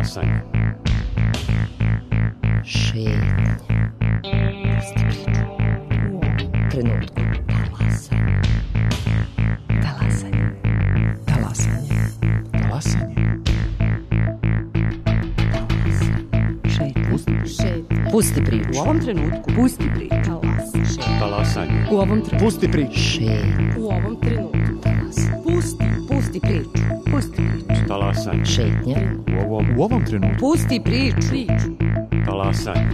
Talasanje. Šetnja. Pusti priču. U ovom trenutku. Talasanje. Talasanje. Talasanje. Pusti priču. U ovom trenutku. Pusti priču. Talasanje. U ovom trenutku. Pusti priču. U ovom trenutku. Pusti priču. Pusti priču. Talasanje. Šetnja. U ovom trenutku. Pusti priču. Talasanje.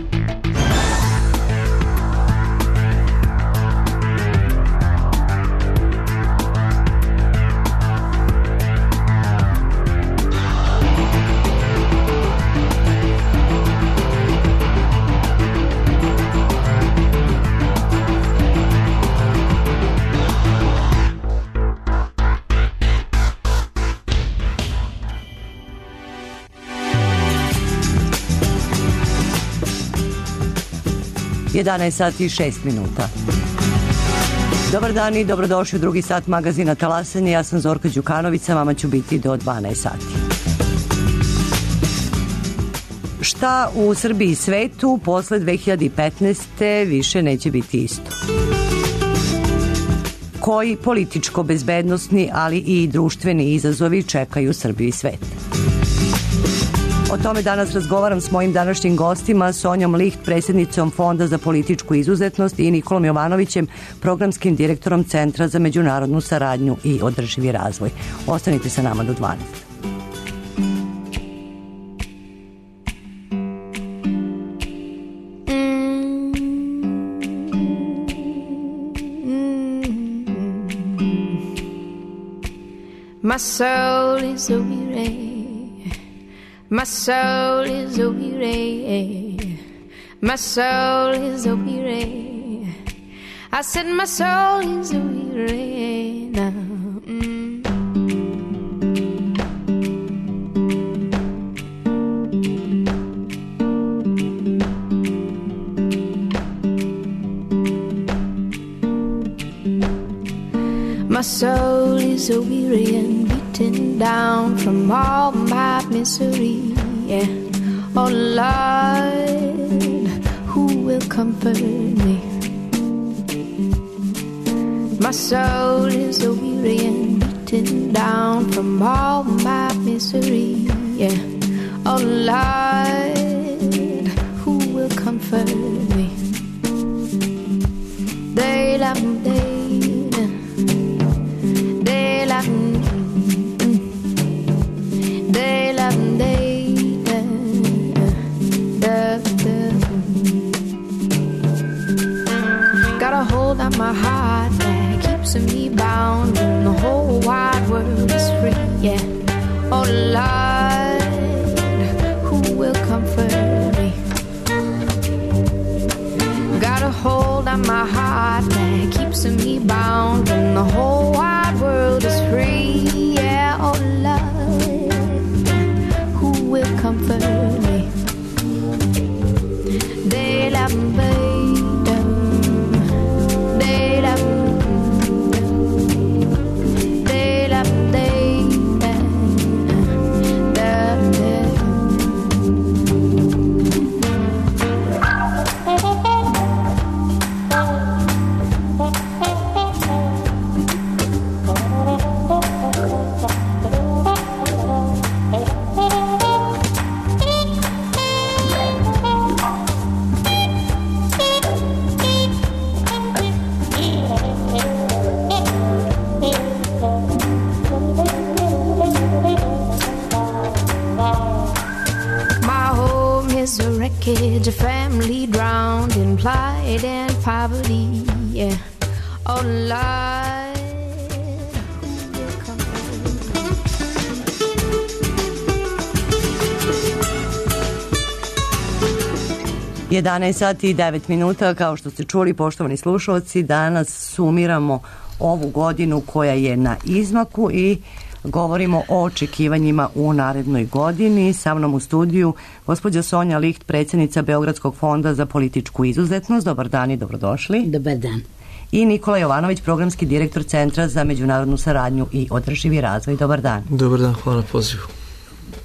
Jedanaest sati i 6 minuta. Dobar dan i dobrodošli u drugi sat magazina Talasanje. Ja sam Zorka Đukanović, vama ću biti do 12 sati. Šta u Srbiji i svetu posle 2015. više neće biti isto? Koji političko-bezbednosni, ali i društveni izazovi čekaju Srbiju i svet? O tome danas razgovaram s mojim današnjim gostima, Sonjom Liht, predsjednicom Fonda za političku izuzetnost, i Nikolom Jovanovićem, programskim direktorom Centra za međunarodnu saradnju i održivi razvoj. Ostanite sa nama do 12. My soul is a weary. My soul is a weary. My soul is a weary. I said my soul is a weary now. My soul is a weary and beaten down from all my misery. Yeah. Oh Lord, who will comfort me? My soul is a weary and beaten down from all my misery. Yeah. Oh Lord, who will comfort me? They love me. Got a hold on my heart that keeps me bound when the whole wide world is free. Yeah. Oh Lord, who will comfort me? Got a hold on my heart that keeps me bound when the whole wide world is free. Yeah. Oh Lord, who will comfort me? They love me. A family drowned in plight and poverty. Yeah. Oh Lord, who will comfort me? 11 sati i 9 minuta, kao što ste čuli, poštovani slušalci, danas sumiramo ovu godinu koja je na izmaku i govorimo o očekivanjima u narednoj godini. Sa mnom u studiju gospođa Sonja Liht, predsjednica Beogradskog fonda za političku izuzetnost. Dobar dan i dobrodošli. Dobar dan. I Nikola Jovanović, programski direktor Centra za međunarodnu saradnju i održivi razvoj. Dobar dan. Dobar dan, hvala na pozivu.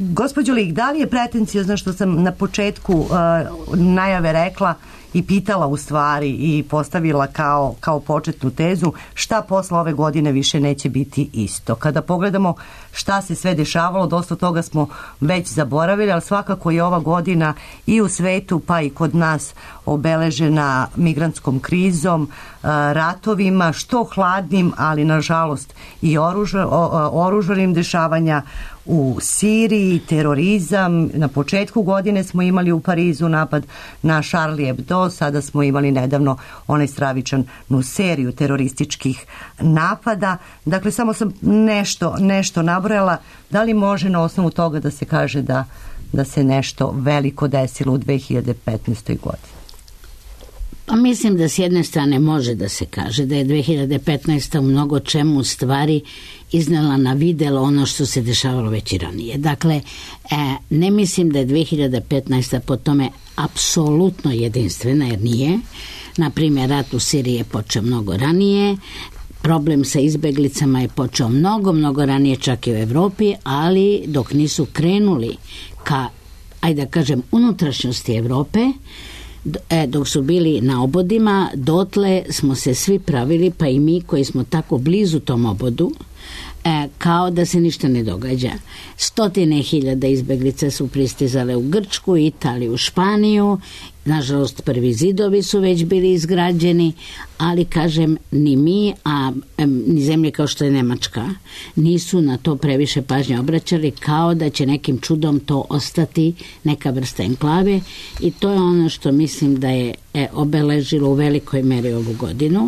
Gospođo Lik, da li je pretencijozno što sam na početku najave rekla i pitala u stvari i postavila kao početnu tezu šta posle ove godine više neće biti isto. Kada pogledamo šta se sve dešavalo, dosta toga smo već zaboravili, ali svakako je ova godina i u svetu pa i kod nas obeležena migrantskom krizom, ratovima, što hladnim, ali nažalost i oružanim dešavanja u Siriji, terorizam. Na početku godine smo imali u Parizu napad na Charlie Hebdo, sada smo imali nedavno onaj stravičanu seriju terorističkih napada. Dakle, samo sam nešto nabrojala. Da li može na osnovu toga da se kaže da se nešto veliko desilo u 2015. godini? Pa mislim da s jedne strane može da se kaže da je 2015. u mnogo čemu stvari iznela na videlo ono što se dešavalo već i ranije. Dakle, ne mislim da je 2015. po tome apsolutno jedinstvena, jer nije. Naprimjer, rat u Siriji je počeo mnogo ranije, problem sa izbeglicama je počeo mnogo ranije, čak i u Evropi, ali dok nisu krenuli ka, ajde da kažem, unutrašnjosti Evrope, dok su bili na obodima, dotle smo se svi pravili, pa i mi koji smo tako blizu tom obodu, kao da se ništa ne događa. 100.000 izbeglica su pristizale u Grčku, Italiju, Španiju. Nažalost, prvi zidovi su već bili izgrađeni, ali kažem, ni mi, a ni zemlje kao što je Nemačka, nisu na to previše pažnje obraćali, kao da će nekim čudom to ostati neka vrsta enklave, i to je ono što mislim da je obeležilo u velikoj meri ovu godinu.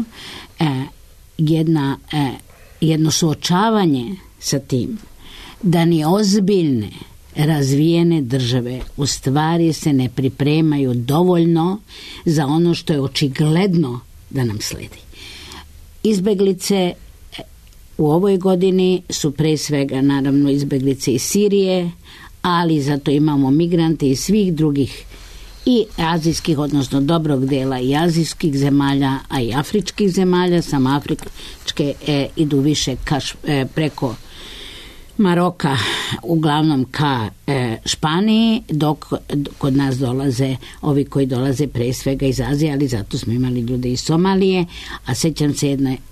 Jedno suočavanje sa tim da ni ozbiljne razvijene države u stvari se ne pripremaju dovoljno za ono što je očigledno da nam sledi. Izbeglice u ovoj godini su pre svega naravno izbeglice iz Sirije, ali zato imamo migrante iz svih drugih i azijskih, odnosno dobrog dela i azijskih zemalja, a i afričkih zemalja. Samo afričke idu više preko Maroka, uglavnom ka Španiji, dok kod nas dolaze ovi koji dolaze pre svega iz Azije, ali zato smo imali ljude iz Somalije, a sećam se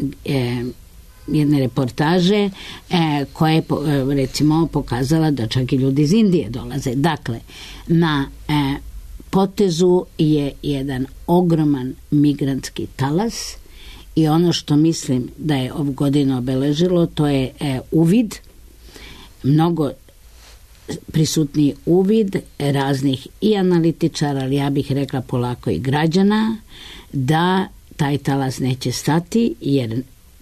jedne reportaže koja je recimo pokazala da čak i ljudi iz Indije dolaze. Dakle, na potezu je jedan ogroman migrantski talas, i ono što mislim da je ovu godinu obeležilo, to je uvid, mnogo prisutniji uvid raznih i analitičara, ali ja bih rekla polako i građana, da taj talas neće stati, jer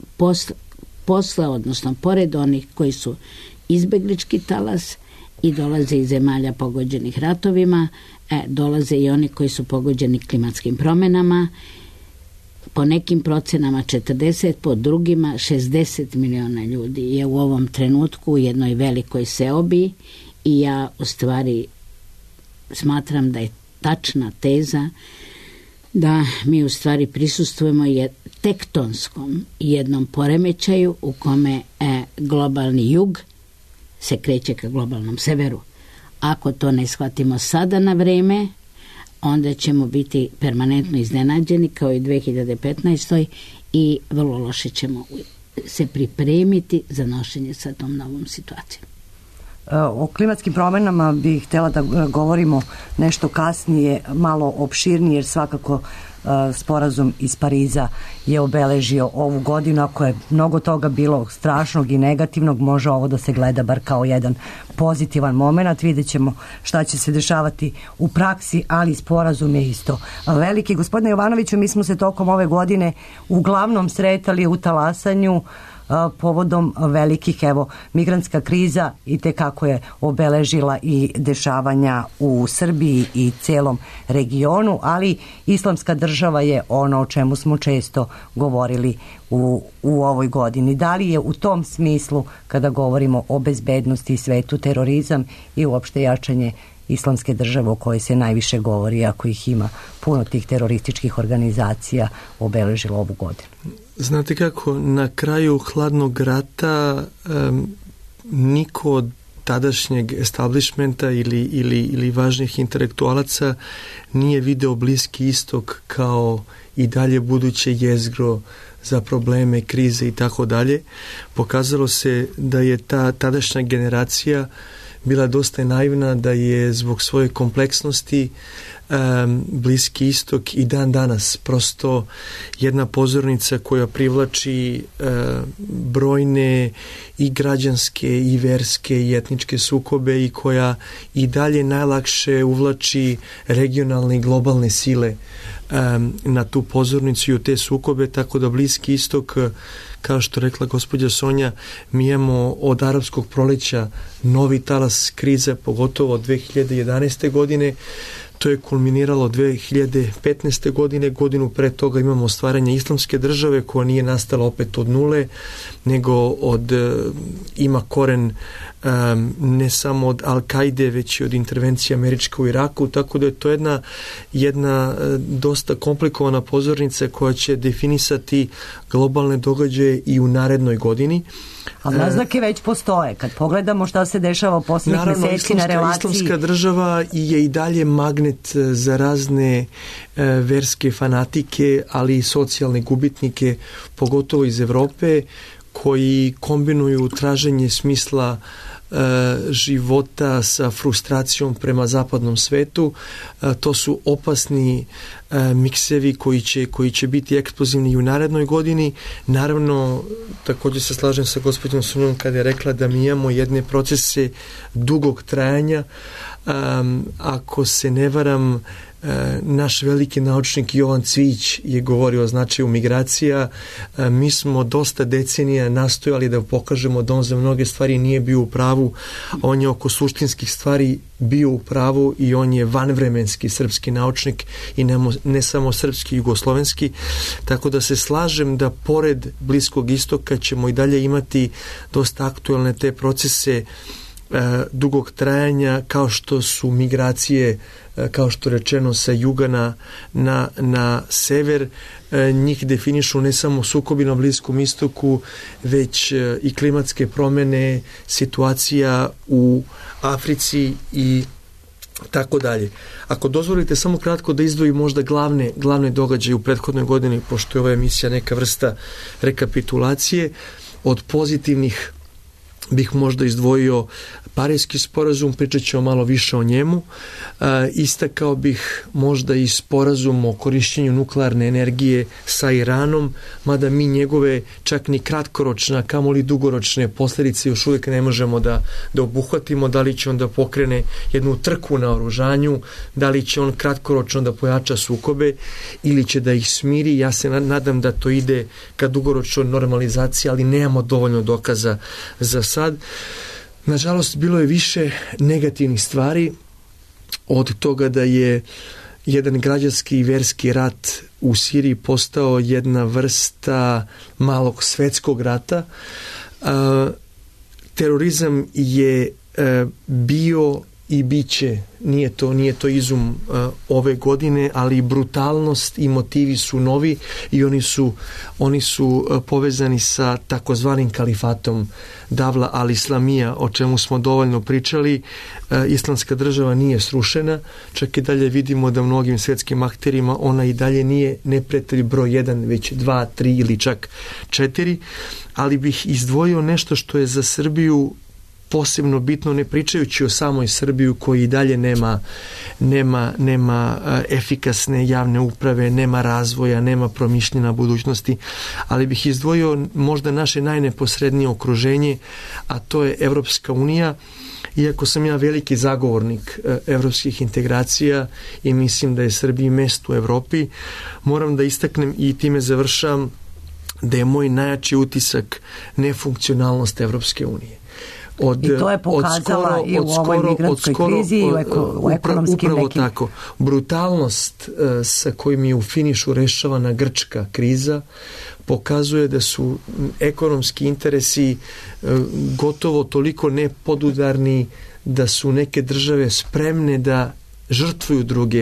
posle, odnosno pored onih koji su izbeglički talas i dolaze iz zemalja pogođenih ratovima, dolaze i oni koji su pogođeni klimatskim promjenama, po nekim procenama 40, po drugima 60 miliona ljudi je u ovom trenutku u jednoj velikoj seobi, i ja u stvari smatram da je tačna teza da mi u stvari prisustvujemo tektonskom jednom poremećaju u kome globalni jug se kreće ka globalnom severu. Ako to ne shvatimo sada na vreme, onda ćemo biti permanentno iznenađeni kao i 2015. i vrlo loše ćemo se pripremiti za nošenje sa tom novom situacijom. O klimatskim promjenama bih htjela da govorimo nešto kasnije, malo opširnije, jer svakako sporazum iz Pariza je obeležio ovu godinu. Ako je mnogo toga bilo strašnog i negativnog, može ovo da se gleda bar kao jedan pozitivan moment. Vidjet ćemo šta će se dešavati u praksi, ali sporazum je isto veliki. Gospodine Jovanoviću, mi smo se tokom ove godine uglavnom sretali u talasanju povodom velikih, migrantska kriza i te kako je obeležila i dešavanja u Srbiji i celom regionu, ali Islamska država je ono o čemu smo često govorili u ovoj godini. Da li je u tom smislu, kada govorimo o bezbednosti i svetu, terorizam i uopšte jačanje Islamske države o kojoj se najviše govori, ako ih ima puno tih terorističkih organizacija, obeležilo ovu godinu? Znate kako, na kraju hladnog rata niko od tadašnjeg establishmenta ili važnih intelektualaca nije video Bliski istok kao i dalje buduće jezgro za probleme, krize i tako dalje. Pokazalo se da je ta tadašnja generacija bila dosta naivna, da je zbog svoje kompleksnosti Bliski istok i dan danas prosto jedna pozornica koja privlači brojne i građanske i verske i etničke sukobe i koja i dalje najlakše uvlači regionalne i globalne sile na tu pozornicu i u te sukobe, tako da Bliski istok, kao što rekla gospođa Sonja, mi imamo od arapskog proleća novi talas krize, pogotovo od 2011. godine. To je kulminiralo 2015. godine, godinu pre toga imamo stvaranje islamske države koja nije nastala opet od nule, nego ima koren ne samo od Al-Kaide, već i od intervencije Američke u Iraku, tako da je to jedna dosta komplikovana pozornica koja će definisati globalne događaje i u narednoj godini. A naznake već postoje. Kad pogledamo šta se dešava u posljednjih meseci na relaciji... Islamska država je i dalje magnet za razne verske fanatike, ali i socijalne gubitnike, pogotovo iz Evrope, koji kombinuju traženje smisla života sa frustracijom prema zapadnom svetu. To su opasni miksevi koji će biti eksplozivni i u narednoj godini. Naravno, također se slažem sa gospođom Sonjom kada je rekla da mi imamo jedne procese dugog trajanja. Ako se ne varam, naš veliki naučnik Jovan Cvijić je govorio o značaju migracija. Mi smo dosta decenija nastojali da pokažemo da on za mnoge stvari nije bio u pravu. On je oko suštinskih stvari bio u pravu i on je vanvremenski srpski naučnik i ne samo srpski, jugoslovenski. Tako da se slažem da pored Bliskog istoka ćemo i dalje imati dosta aktuelne te procese dugog trajanja, kao što su migracije, kao što rečeno, sa juga na sever. Njih definišu ne samo sukobi na Bliskom istoku, već i klimatske promjene, situacija u Africi i tako dalje. Ako dozvolite samo kratko da izdvojim možda glavne događaje u prethodnoj godini, pošto je ova emisija neka vrsta rekapitulacije, od pozitivnih bih možda izdvojio Parijski sporazum, pričat ćemo malo više o njemu. Istakao bih možda i sporazum o korišćenju nuklearne energije sa Iranom, mada mi njegove čak ni kratkoročne, a kamoli dugoročne posljedice još uvijek ne možemo da obuhvatimo. Da li će on da pokrene jednu trku na oružanju, da li će on kratkoročno da pojača sukobe ili će da ih smiri. Ja se nadam da to ide ka dugoročnoj normalizaciji, ali nemamo dovoljno dokaza za sad. Nažalost, bilo je više negativnih stvari, od toga da je jedan građanski i verski rat u Siriji postao jedna vrsta malog svetskog rata. Terorizam je bio i biće, nije to izum ove godine, ali brutalnost i motivi su novi i oni su povezani sa takozvanim kalifatom Davla al-Islamija, o čemu smo dovoljno pričali. Islamska država nije srušena, čak i dalje vidimo da mnogim svjetskim akterima ona i dalje nije neprijatelj broj 1, već 2, 3 ili čak 4, ali bih izdvojio nešto što je za Srbiju posebno bitno, ne pričajući o samoj Srbiji koji i dalje nema efikasne javne uprave, nema razvoja, nema promišljena budućnosti, ali bih izdvojio možda naše najneposrednije okruženje, a to je Evropska unija. Iako sam ja veliki zagovornik evropskih integracija i mislim da je Srbiji mesto u Evropi, moram da istaknem i time završam da je moj najjači utisak nefunkcionalnost Evropske unije. I to je pokazala i u ovoj migrantskoj krizi i u ekonomskim upravo nekim... tako. Brutalnost sa kojim je u finišu rešavana grčka kriza pokazuje da su ekonomski interesi gotovo toliko nepodudarni da su neke države spremne da žrtvuju druge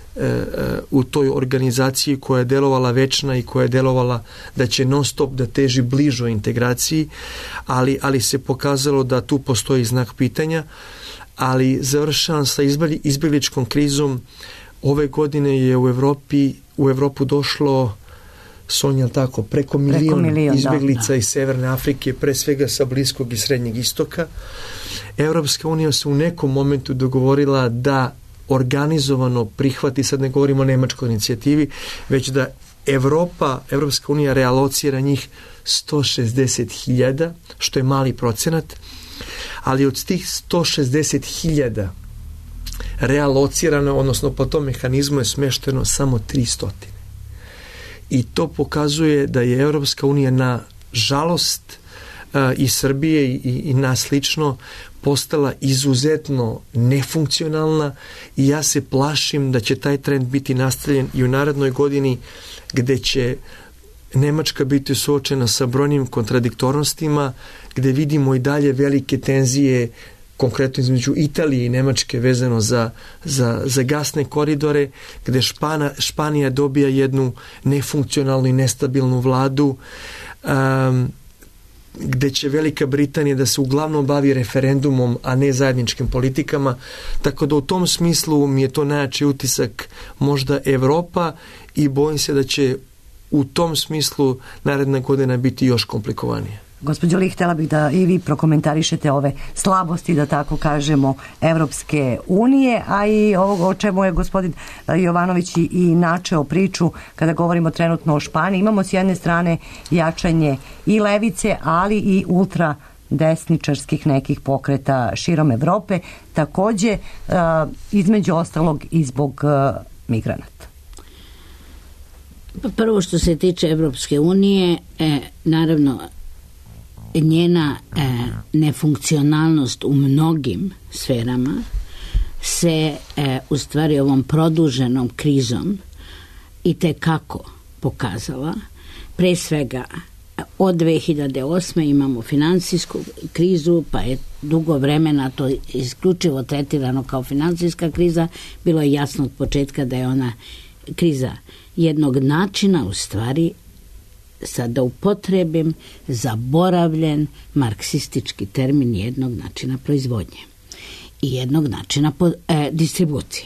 u toj organizaciji koja je delovala večna i koja je delovala da će non stop da teži bližoj integraciji, ali se pokazalo da tu postoji znak pitanja. Ali završavam sa izbjegličkom krizom. Ove godine je u Evropu došlo, Sonja, tako, preko milion izbjeglica iz Severne Afrike, pre svega sa Bliskog i Srednjeg istoka. Europska unija se u nekom momentu dogovorila da organizovano prihvati, sad ne govorimo o nemačkoj inicijativi, već da Europska unija realocira njih 160.000, što je mali procenat, ali od tih 160.000 realocirano, odnosno po tom mehanizmu je smešteno samo 300. I to pokazuje da je Europska unija, na žalost i Srbije i nas slično, postala izuzetno nefunkcionalna i ja se plašim da će taj trend biti nastavljen i u narednoj godini, gde će Nemačka biti suočena sa brojnim kontradiktornostima, gde vidimo i dalje velike tenzije, konkretno između Italije i Nemačke vezano za gasne koridore, gde Španija dobija jednu nefunkcionalnu i nestabilnu vladu, gde će Velika Britanija da se uglavnom bavi referendumom, a ne zajedničkim politikama. Tako da u tom smislu mi je to najjači utisak možda Evropa i bojim se da će u tom smislu naredna godina biti još komplikovanija. Gospođo Licht, htjela bih da i vi prokomentarišete ove slabosti, da tako kažemo, Evropske unije, a i ovo o čemu je gospodin Jovanović i načeo priču kada govorimo trenutno o Španiji. Imamo s jedne strane jačanje i levice, ali i ultra desničarskih nekih pokreta širom Evrope, takođe između ostalog i zbog migranata. Prvo što se tiče Evropske unije, naravno njena nefunkcionalnost u mnogim sferama se u stvari ovom produženom krizom i tekako pokazala. Pre svega od 2008. imamo finansijsku krizu, pa je dugo vremena to isključivo tretirano kao finansijska kriza. Bilo je jasno od početka da je ona kriza jednog načina, u stvari, sad da upotrebim zaboravljen marksistički termin, jednog načina proizvodnje i jednog načina distribucije.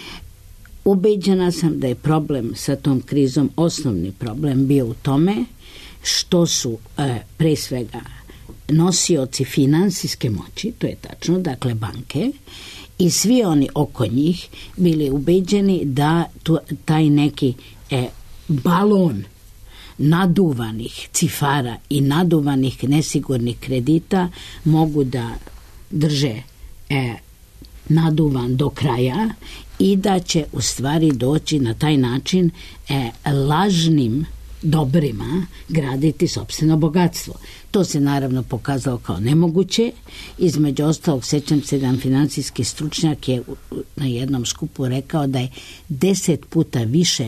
Ubeđena sam da je problem sa tom krizom, osnovni problem bio u tome što su pre svega nosioci finansijske moći, to je tačno, dakle banke, i svi oni oko njih bili ubeđeni da taj neki balon naduvanih cifara i naduvanih nesigurnih kredita mogu da drže naduvan do kraja i da će u stvari doći na taj način lažnim dobrima graditi sopstveno bogatstvo. To se naravno pokazalo kao nemoguće. Između ostalog, sećam se da jedan financijski stručnjak je na jednom skupu rekao da je 10 puta više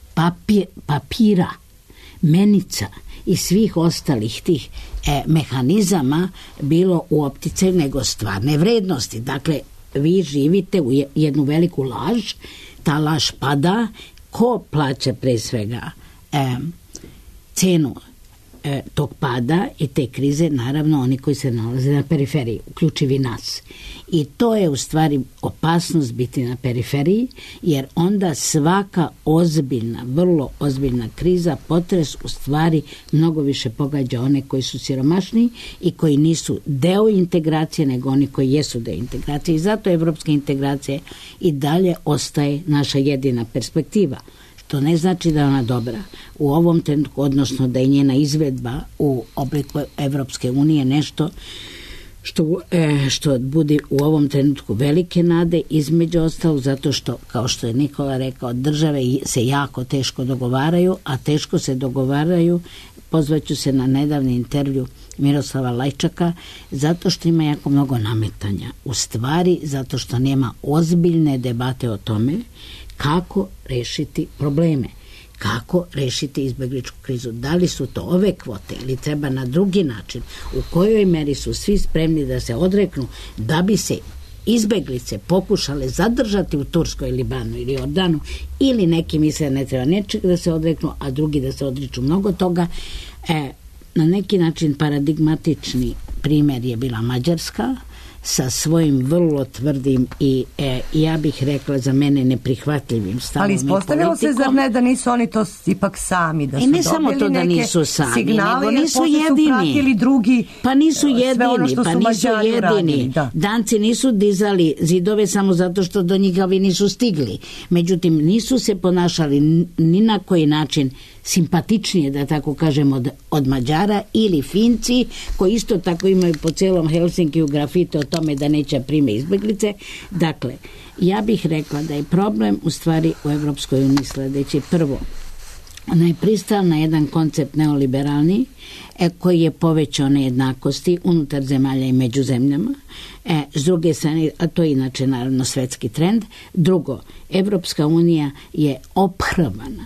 papira, menica i svih ostalih tih mehanizama bilo u opticaju nego stvarne vrednosti. Dakle, vi živite u jednu veliku laž, ta laž pada, ko plaća pre svega cenu tog pada i te krize, naravno oni koji se nalaze na periferiji, uključivi nas. I to je u stvari opasnost biti na periferiji, jer onda svaka ozbiljna, vrlo ozbiljna kriza, potres u stvari mnogo više pogađa one koji su siromašni i koji nisu deo integracije, nego oni koji jesu deo integracije. I zato evropska integracija i dalje ostaje naša jedina perspektiva. To ne znači da je ona dobra. U ovom trenutku, odnosno da je njena izvedba u obliku Evropske unije nešto što budi u ovom trenutku velike nade, između ostalog zato što, kao što je Nikola rekao, države se jako teško dogovaraju, a teško se dogovaraju, pozvaću se na nedavni intervju Miroslava Lajčaka, zato što ima jako mnogo nametanja. U stvari, zato što nema ozbiljne debate o tome kako rešiti probleme, kako rešiti izbegličku krizu. Da li su to ove kvote ili treba na drugi način, u kojoj meri su svi spremni da se odreknu da bi se izbeglice pokušale zadržati u Turskoj, Libanu ili Jordanu, ili neki misle ne treba nečeg da se odreknu, a drugi da se odriču mnogo toga, na neki način paradigmatični primjer je bila Mađarska sa svojim vrlo tvrdim i ja bih rekla za mene neprihvatljivim stavom. Ali ispostavilo se, zar ne, da nisu oni to ipak sami, da su ne samo to da nisu sami, signali, nego nisu jedini. Drugi, pa nisu Mađari jedini. Uradili, da. Danci nisu dizali zidove samo zato što do njih ovi nisu stigli. Međutim, nisu se ponašali ni na koji način simpatičnije, da tako kažemo, od Mađara, ili Finci, koji isto tako imaju po cijelom Helsinkiju grafite o tome da neće prime izbeglice. Dakle, ja bih rekla da je problem u stvari u Evropskoj uniji sljedeći. Prvo, ona je pristala na jedan koncept neoliberalni koji je povećao nejednakosti unutar zemalja i među zemljama. S druge strane, a to je inače naravno svetski trend. Drugo, Evropska unija je ophrvana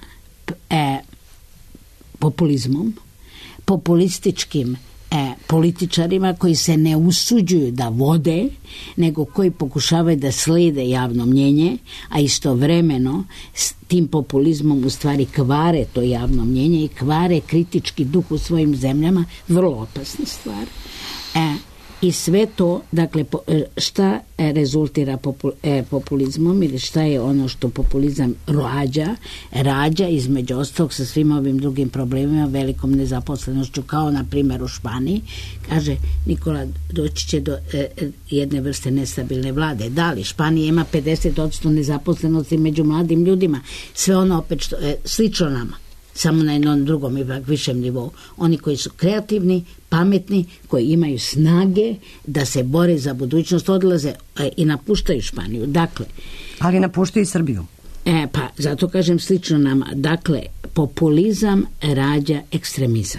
populizmom, populističkim političarima koji se ne usuđuju da vode, nego koji pokušavaju da slijede javno mnjenje, a istovremeno s tim populizmom u stvari kvare to javno mnjenje i kvare kritički duh u svojim zemljama, vrlo opasna stvar. I sve to, dakle, šta rezultira populizmom ili šta je ono što populizam rađa između ostalog sa svim ovim drugim problemima, velikom nezaposlenošću, kao na primjer u Španiji. Kaže Nikola, doći će do jedne vrste nestabilne vlade. Da li Španija ima 50% nezaposlenosti među mladim ljudima? Sve ono opet što slično nama, samo na jednom drugom i višem nivou. Oni koji su kreativni, pametni, koji imaju snage da se bore za budućnost, odlaze i napuštaju Španiju. Dakle, ali napuštaju i Srbiju. Pa zato kažem slično nama. Dakle, populizam rađa ekstremizam.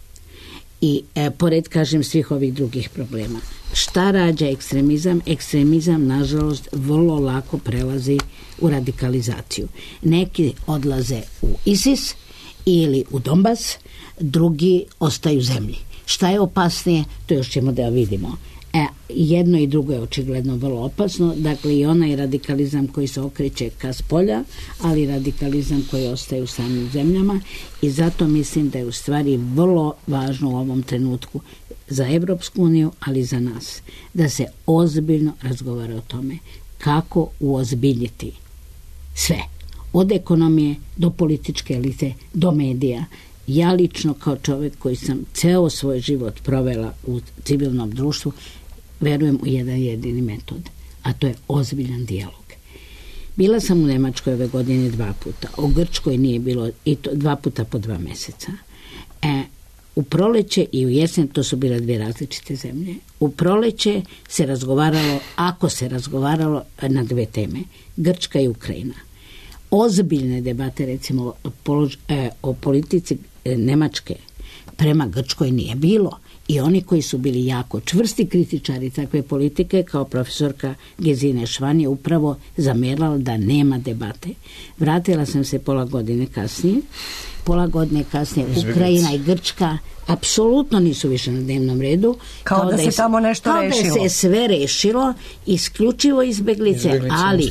I pored, kažem, svih ovih drugih problema. Šta rađa ekstremizam? Ekstremizam, nažalost, vrlo lako prelazi u radikalizaciju. Neki odlaze u ISIS ili u Donbas, drugi ostaju u zemlji. Šta je opasnije? To još ćemo da vidimo. Jedno i drugo je očigledno vrlo opasno. Dakle, i onaj radikalizam koji se okreće ka spolja, ali radikalizam koji ostaje u samim zemljama, i zato mislim da je u stvari vrlo važno u ovom trenutku za Evropsku uniju, ali i za nas, da se ozbiljno razgovara o tome kako uozbiljiti sve. Od ekonomije do političke elite, do medija. Ja lično kao čovjek koji sam ceo svoj život provela u civilnom društvu, verujem u jedan jedini metod, a to je ozbiljan dijalog. Bila sam u Nemačkoj ove godine 2 puta, u Grčkoj nije bilo, i to 2 puta po 2 mjeseca. U proleće i u jesen, to su bile 2 različite zemlje. U proleće se razgovaralo, ako se razgovaralo, na 2 teme, Grčka i Ukrajina. Ozbiljne debate, recimo, o politici Nemačke prema Grčkoj nije bilo. I oni koji su bili jako čvrsti kritičari takve politike, kao profesorka Gesine Schwan, je upravo zamerala da nema debate. Vratila sam se pola godine kasnije. Ukrajina i Grčka apsolutno nisu više na dnevnom redu. Kao da se tamo nešto rešilo. Kao da se sve rešilo, isključivo izbeglice,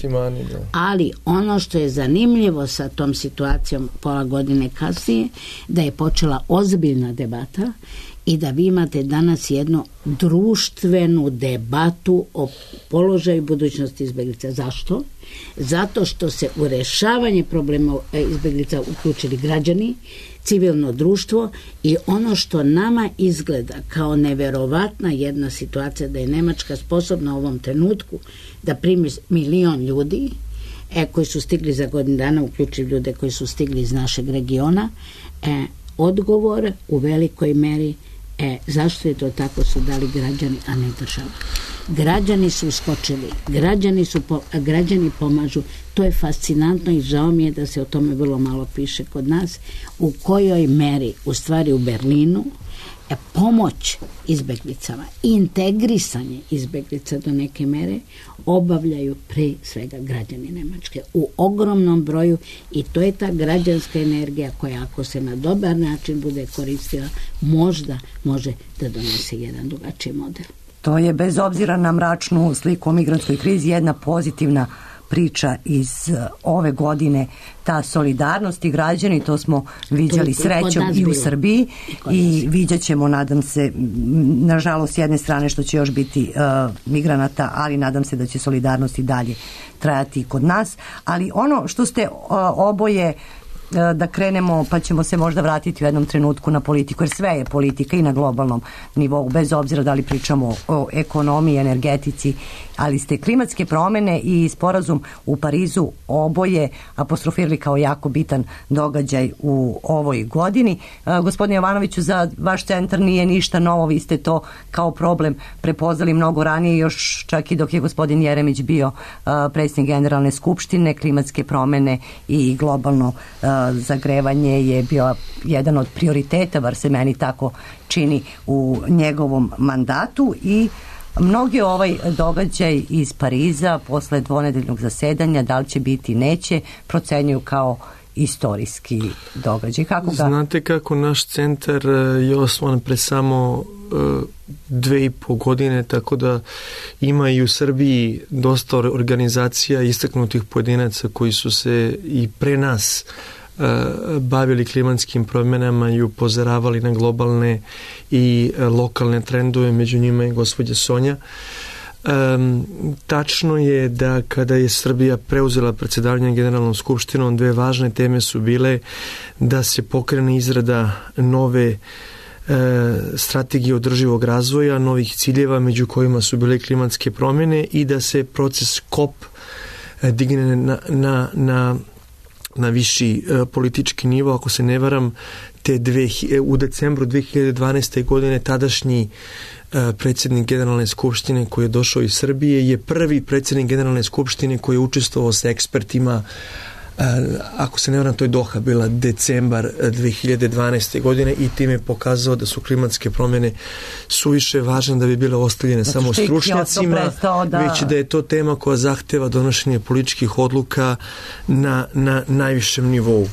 ali ono što je zanimljivo sa tom situacijom pola godine kasnije, da je počela ozbiljna debata i da vi imate danas jednu društvenu debatu o položaju budućnosti izbeglica. Zašto? Zato što se u rešavanje problema izbeglica uključili građani, civilno društvo, i ono što nama izgleda kao neverovatna jedna situacija, da je Nemačka sposobna u ovom trenutku da primi 1 milion ljudi koji su stigli za godinu dana, uključujući ljude koji su stigli iz našeg regiona. Odgovor u velikoj meri zašto je to tako su dali građani, a ne država. Građani su uskočili, građani pomažu. To je fascinantno i žao mi je da se o tome vrlo malo piše kod nas, u kojoj meri u stvari u Berlinu pomoć izbeglicama, integrisanje izbeglica do neke mere obavljaju pre svega građani Nemačke u ogromnom broju, i to je ta građanska energija koja, ako se na dobar način bude koristila, možda može da donese jedan drugačiji model. To je bez obzira na mračnu sliku o migrantskoj krizi jedna pozitivna priča iz ove godine, ta solidarnost i građani, to smo viđali srećom i u Srbiji i vidjet ćemo, nadam se, nažalost s jedne strane što će još biti migranata, ali nadam se da će solidarnost i dalje trajati kod nas, ali ono što ste oboje, da krenemo, pa ćemo se možda vratiti u jednom trenutku na politiku, jer sve je politika i na globalnom nivou, bez obzira da li pričamo o ekonomiji, energetici, ali ste klimatske promene i sporazum u Parizu oboje apostrofirali kao jako bitan događaj u ovoj godini. Gospodine Jovanoviću, za vaš centar nije ništa novo, vi ste to kao problem prepoznali mnogo ranije, još čak i dok je gospodin Jeremić bio predsjednik Generalne skupštine. Klimatske promene i globalno zagrevanje je bio jedan od prioriteta, bar se meni tako čini, u njegovom mandatu i mnogi ovaj događaj iz Pariza posle dvonedeljnog zasedanja, da li će biti, neće, procenjuju kao istorijski događaj. Kako ga... Znate kako naš centar je osnovan pre samo 2,5 godine, tako da ima i u Srbiji dosta organizacija istaknutih pojedinaca koji su se i pre nas bavili klimatskim promjenama i upozoravali na globalne i lokalne trendove, među njima je gospođa Sonja. Tačno je da kada je Srbija preuzela predsjedavanje Generalnom skupštinom, dve važne teme su bile da se pokrene izrada nove strategije održivog razvoja, novih ciljeva, među kojima su bile klimatske promjene, i da se proces COP digne na viši politički nivo. Ako se ne varam, u decembru 2012. godine tadašnji predsjednik Generalne skupštine koji je došao iz Srbije je prvi predsjednik Generalne skupštine koji je učestvovao sa ekspertima. Ako se ne varam, to je Doha bila decembar 2012. godine i time je pokazao da su klimatske promjene suviše važne da bi bile ostavljene samo stručnjacima, već da je to tema koja zahteva donošenje političkih odluka na najvišem nivou.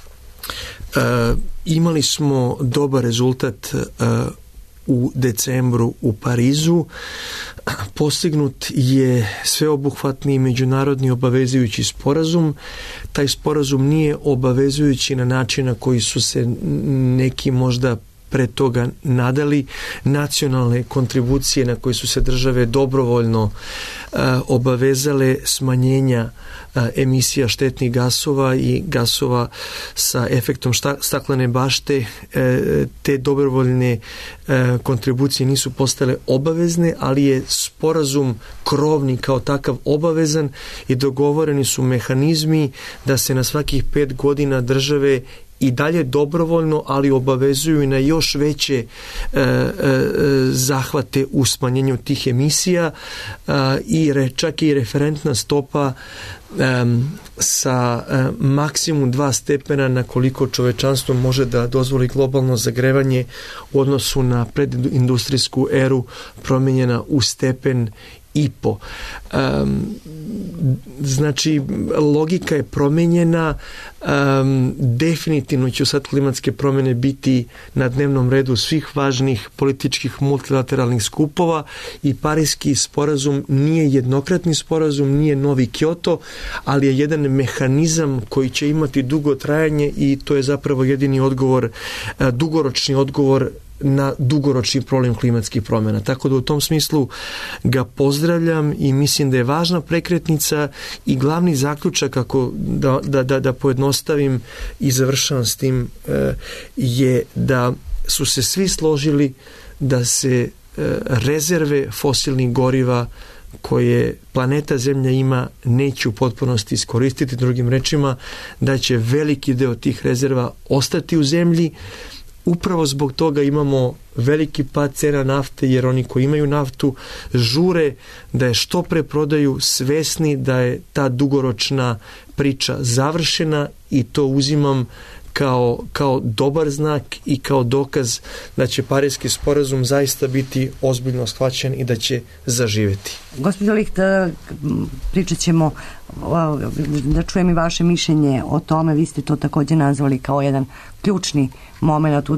Imali smo dobar rezultat u decembru u Parizu. Postignut je sveobuhvatni međunarodni obavezujući sporazum. Taj sporazum nije obavezujući na način na koji su se neki možda pre toga nadali. Nacionalne kontribucije na koje su se države dobrovoljno obavezale smanjenja emisija štetnih gasova i gasova sa efektom staklene bašte, te dobrovoljne kontribucije nisu postale obavezne, ali je sporazum krovni kao takav obavezan i dogovoreni su mehanizmi da se na svakih 5 godina države i dalje dobrovoljno, ali obavezuju i na još veće zahvate u smanjenju tih emisija, i čak i referentna stopa sa maksimum 2 stepena na koliko čovečanstvo može da dozvoli globalno zagrevanje u odnosu na predindustrijsku eru promijenjena u 1,5 stepena. Znači, logika je promijenjena. Definitivno će sad klimatske promjene biti na dnevnom redu svih važnih političkih multilateralnih skupova i Pariski sporazum nije jednokratni sporazum, nije novi Kyoto, ali je jedan mehanizam koji će imati dugo trajanje i to je zapravo jedini odgovor, dugoročni odgovor na dugoročni problem klimatskih promjena. Tako da u tom smislu ga pozdravljam i mislim da je važna prekretnica i glavni zaključak, ako da pojednostavim i završavam s tim, je da su se svi složili da se rezerve fosilnih goriva koje planeta Zemlja ima neće u potpunosti iskoristiti. Drugim rečima, da će veliki deo tih rezerva ostati u zemlji. Upravo zbog toga imamo veliki pad cena nafte, jer oni koji imaju naftu žure da je što pre prodaju, svesni da je ta dugoročna priča završena, i to uzimam kao dobar znak i kao dokaz da će Pariski sporazum zaista biti ozbiljno shvaćen i da će zaživeti. Gospođo Licht, pričat ćemo, da čujem i vaše mišljenje o tome. Vi ste to također nazvali kao jedan ključni moment u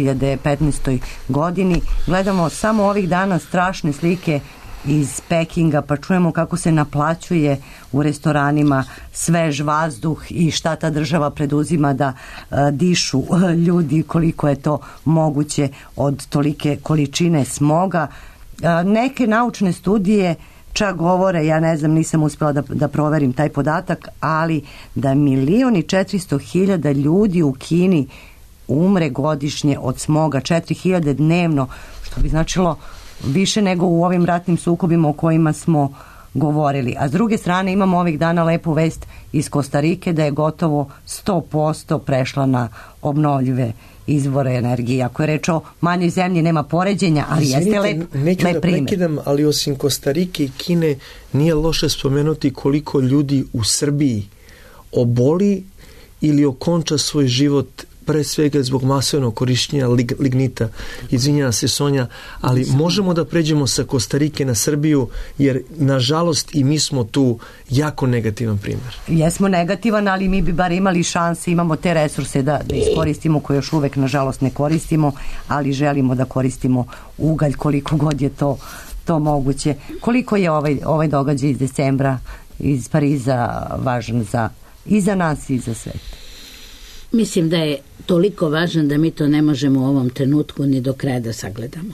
2015. godini. Gledamo samo ovih dana strašne slike iz Pekinga, pa čujemo kako se naplaćuje u restoranima svež vazduh i šta ta država preduzima da dišu ljudi, koliko je to moguće od tolike količine smoga. Neke naučne studije čak govore, ja ne znam, nisam uspjela da proverim taj podatak, ali da 1.400.000 ljudi u Kini umre godišnje od smoga, 4.000 dnevno, što bi značilo više nego u ovim ratnim sukobima o kojima smo govorili. A s druge strane imamo ovih dana lepu vest iz Kostarike da je gotovo 100% prešla na obnovljive izvore energije. Ako je reč o manjoj zemlji, nema poređenja, ali jeste lep neću da primjer. prekidam, ali osim Kostarike i Kine nije loše spomenuti koliko ljudi u Srbiji oboli ili okonča svoj život pre svega zbog masovnog korišćenja lignita. Izvinjava se Sonja, ali možemo da pređemo sa Kostarike na Srbiju, jer nažalost i mi smo tu jako negativan primjer. Jesmo negativan, ali mi bi bar imali šanse, imamo te resurse da iskoristimo, koje još uvek nažalost ne koristimo, ali želimo da koristimo ugalj koliko god je to moguće. Koliko je ovaj događaj iz decembra iz Pariza važan i za nas i za svet? Mislim da je toliko važan da mi to ne možemo u ovom trenutku ni do kraja da sagledamo.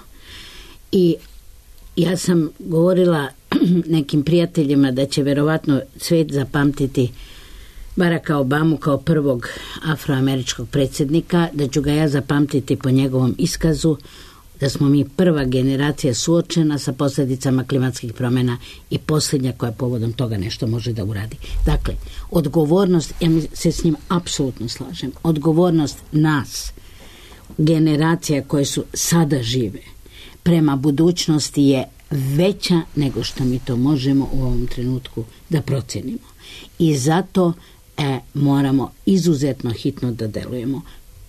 I ja sam govorila nekim prijateljima da će verovatno svet zapamtiti Baracka Obamu kao prvog afroameričkog predsjednika, da ću ga ja zapamtiti po njegovom iskazu da smo mi prva generacija suočena sa posljedicama klimatskih promjena i posljednja koja povodom toga nešto može da uradi. Dakle, odgovornost, ja se s njim apsolutno slažem, odgovornost nas, generacija koje su sada žive, prema budućnosti je veća nego što mi to možemo u ovom trenutku da procenimo. I zato moramo izuzetno hitno da delujemo.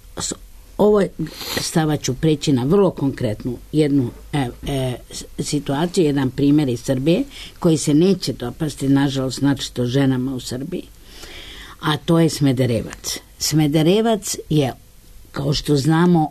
Ovo stava ću preći na vrlo konkretnu jednu situaciju, jedan primjer iz Srbije koji se neće dopasti, nažalost, naročito ženama u Srbiji, a to je Smederevac. Smederevac je, kao što znamo,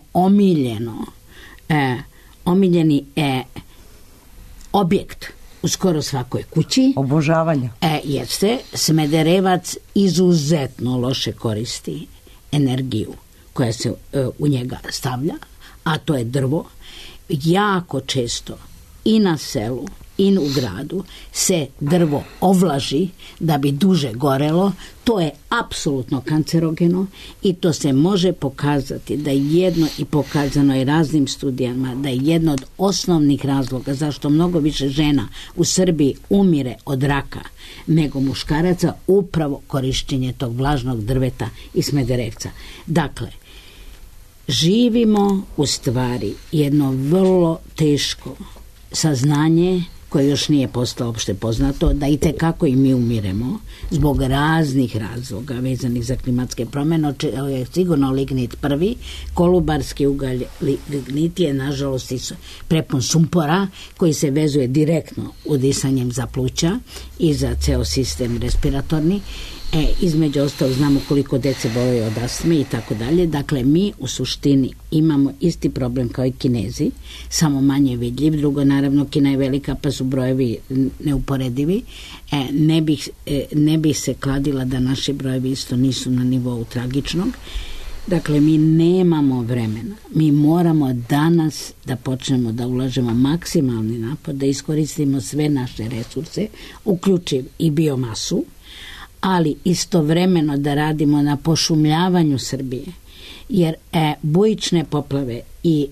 omiljeni objekt u skoro svakoj kući. Obožavanja. Jeste, Smederevac izuzetno loše koristi energiju koja se u njega stavlja, a to je drvo. Jako često i na selu i u gradu se drvo ovlaži da bi duže gorelo. To je apsolutno kancerogeno i to se može pokazati da je jedno, i pokazano je raznim studijama, da je jedno od osnovnih razloga zašto mnogo više žena u Srbiji umire od raka nego muškaraca, upravo korišćenje tog vlažnog drveta i Smederevca. Dakle, živimo u stvari jedno vrlo teško saznanje koje još nije postalo opšte poznato, da itekako i mi umiremo zbog raznih razloga vezanih za klimatske promjene. Je sigurno lignit prvi, kolubarski ugalj lignit je nažalost prepun sumpora koji se vezuje direktno udisanjem za pluća i za ceo sistem respiratorni. Između ostalo znamo koliko dece boluje od astme i tako dalje. Dakle, mi u suštini imamo isti problem kao i Kinezi, samo manje vidljiv. Drugo, naravno, Kina je velika pa su brojevi neuporedivi. Ne bih se kladila da naši brojevi isto nisu na nivou tragičnog. Dakle, mi nemamo vremena. Mi moramo danas da počnemo da ulažemo maksimalni napor, da iskoristimo sve naše resurse, uključiv i biomasu, ali istovremeno da radimo na pošumljavanju Srbije, jer bujične poplave i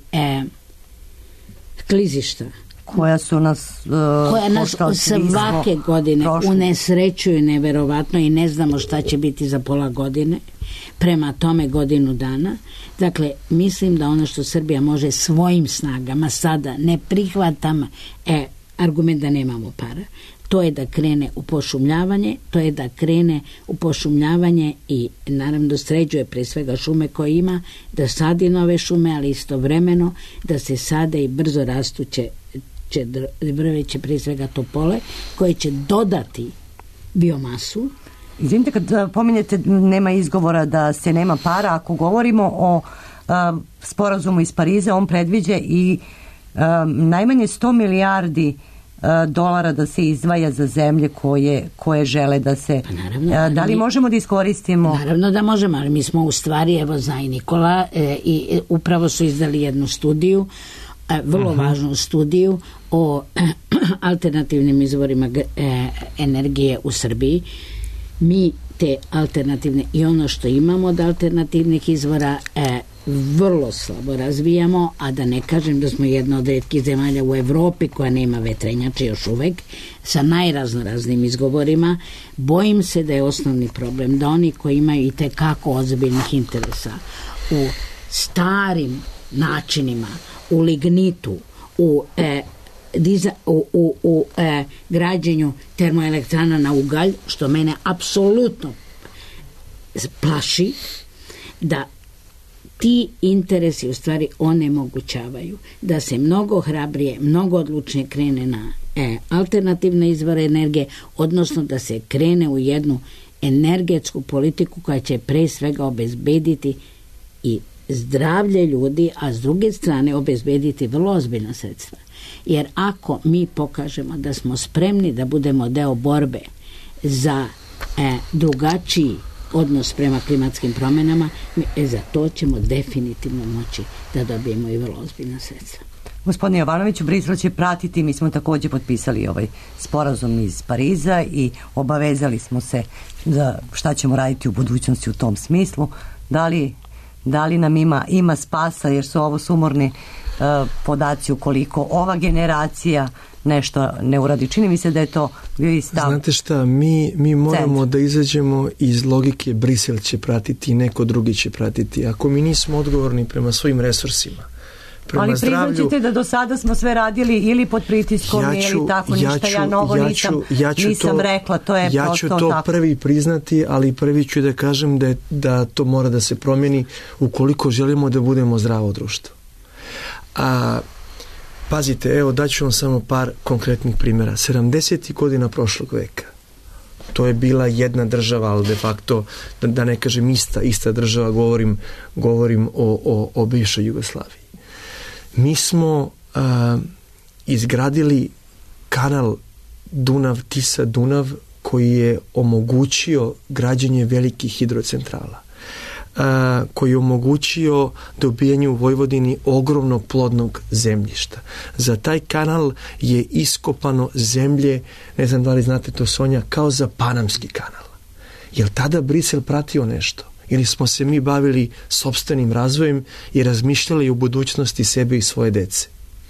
klizišta koja nas svake godine unesrećuju neverovatno i ne znamo šta će biti za pola godine, prema tome godinu dana. Dakle, mislim da ono što Srbija može svojim snagama sada, ne prihvatam argument da nemamo para, to je da krene u pošumljavanje, i naravno da sređuje pre svega šume koje ima, da sadi nove šume, ali istovremeno da se sade i brzo rastuće drveće, pre svega topole, koje će dodati biomasu. Izvinite, kad pominjete nema izgovora da se nema para, ako govorimo o sporazumu iz Pariza, on predviđa i najmanje 100 milijardi dolara da se izdvaja za zemlje koje žele da se... Naravno, da li možemo da iskoristimo? Naravno da možemo, ali mi smo u stvari, evo zna i Nikola, i upravo su izdali jednu studiju, vrlo važnu studiju o alternativnim izvorima energije u Srbiji. Mi te alternativne i ono što imamo od alternativnih izvora vrlo slabo razvijamo, a da ne kažem da smo jedna od retkih zemalja u Evropi koja nema vetrenjače još uvek, sa najraznoraznim izgovorima. Bojim se da je osnovni problem da oni koji imaju i tekako ozbiljnih interesa u starim načinima, u lignitu, u građenju termoelektrana na ugalj, što mene apsolutno plaši, da ti interesi u stvari onemogućavaju da se mnogo hrabrije, mnogo odlučnije krene na alternativne izvore energije, odnosno da se krene u jednu energetsku politiku koja će pre svega obezbediti i zdravlje ljudi, a s druge strane obezbediti vrlo ozbiljna sredstva. Jer ako mi pokažemo da smo spremni da budemo deo borbe za drugačiji odnos prema klimatskim promjenama, za to ćemo definitivno moći da dobijemo i vrlo ozbiljna sredstva. Gospodine Jovanoviću, Brisel će pratiti, mi smo također potpisali ovaj sporazum iz Pariza i obavezali smo se za šta ćemo raditi u budućnosti u tom smislu. Da li nam ima spasa, jer su ovo sumorni podaci ukoliko ova generacija nešto ne uradi. Čini mi se da je to bio i stav. Znate šta, mi moramo da izađemo iz logike Brisel će pratiti i neko drugi će pratiti. Ako mi nismo odgovorni prema svojim resursima, prema ali zdravlju... priznaćete da do sada smo sve radili ili pod pritiskom ili tako, ništa ja novo nisam rekla, to je ja prosto ću to tako. Prvi priznati, ali prvi ću da kažem da to mora da se promijeni ukoliko želimo da budemo zdravo društvo. Pazite, evo daću vam samo par konkretnih primjera. 70. godina prošlog veka, to je bila jedna država, ali de facto, da ne kažem ista država, govorim o bivšoj Jugoslaviji. Mi smo izgradili kanal Dunav-Tisa-Dunav koji je omogućio građenje velikih hidrocentrala, koji je omogućio dobijanje u Vojvodini ogromnog plodnog zemljišta. Za taj kanal je iskopano zemlje, ne znam da li znate to, Sonja, kao za Panamski kanal. Je li tada Brisel pratio nešto? Ili smo se mi bavili sopstvenim razvojem i razmišljali o budućnosti sebe i svoje dece?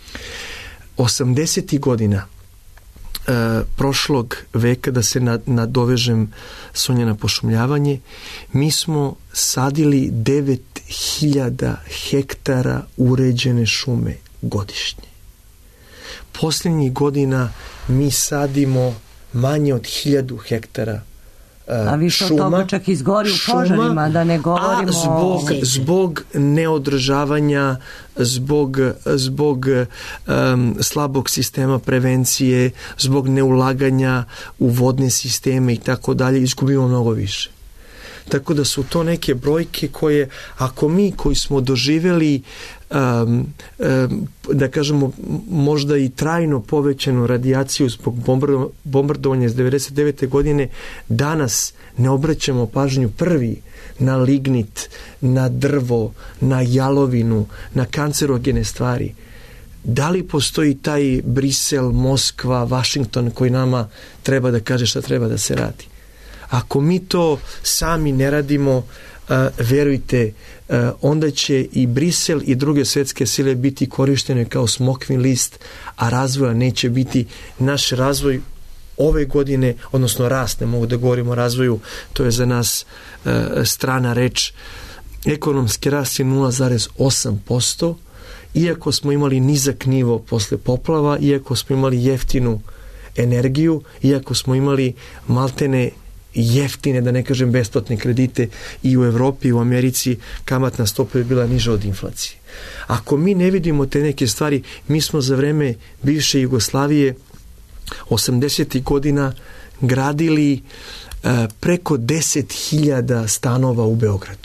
80. godina prošlog veka, da se nadovežem, Sonja, na pošumljavanje, mi smo sadili 9000 hektara uređene šume godišnje. Posljednjih godina mi sadimo manje od 1000 hektara a više od toga čak izgori u požarima, da ne govorimo zbog neodržavanja, zbog slabog sistema prevencije, zbog neulaganja u vodne sisteme i tako dalje, izgubimo mnogo više. Tako da su to neke brojke koje, ako mi koji smo doživjeli da kažemo možda i trajno povećanu radijaciju zbog bombardovanja iz 99. godine, danas ne obraćamo pažnju prvi na lignit, na drvo, na jalovinu, na kancerogene stvari. Da li postoji taj Brisel, Moskva, Washington koji nama treba da kaže šta treba da se radi? Ako mi to sami ne radimo, verujte, onda će i Brisel i druge svetske sile biti korištene kao smokvin list, a razvoja neće biti. Naš razvoj ove godine, odnosno rast, ne mogu da govorimo o razvoju, to je za nas strana reč, ekonomski rast je 0,8%, iako smo imali nizak nivo posle poplava, iako smo imali jeftinu energiju, iako smo imali maltene jeftine, da ne kažem besplatne kredite i u Evropi i u Americi, kamatna stopa je bila niža od inflacije. Ako mi ne vidimo te neke stvari, mi smo za vreme bivše Jugoslavije 80. godina gradili preko 10.000 stanova u Beogradu.